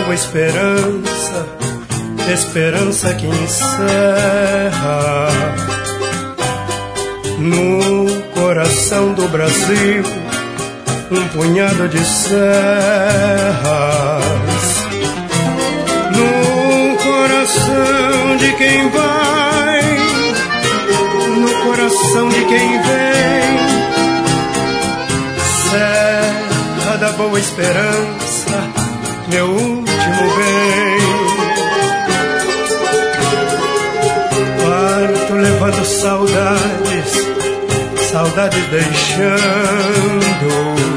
boa esperança, esperança que encerra no coração do Brasil um punhado de serras. No coração de quem vai, no coração de quem vem, Serra da Boa Esperança, meu último bem. Parto levando saudades, saudades deixando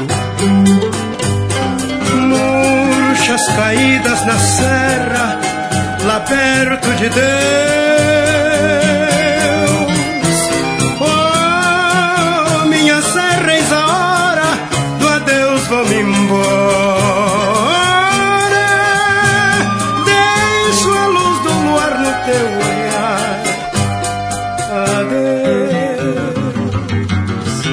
murchas caídas na serra, lá perto de Deus. Oh, minha serra, eis a hora do adeus, vou-me embora. Deixo a luz do luar no teu olhar. Adeus.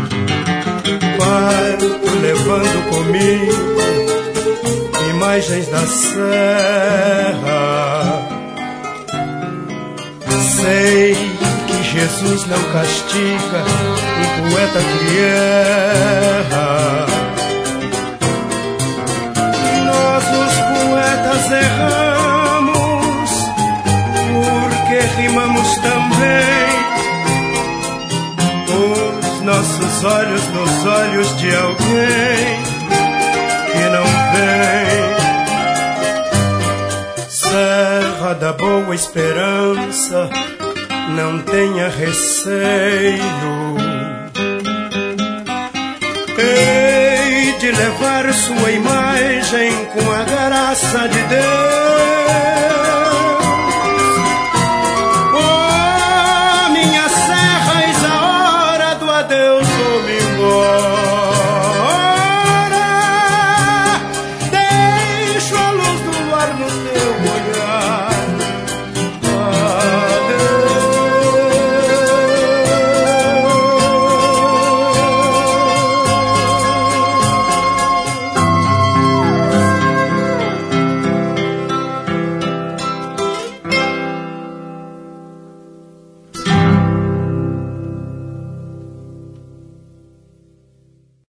Parto levando comigo imagens da serra. Sei que Jesus não castiga um poeta que erra. Nós os poetas erramos porque rimamos também. Os nossos olhos nos olhos de alguém que não vem. Serra da Boa Esperança, não tenha receio. Hei de levar sua imagem com a graça de Deus.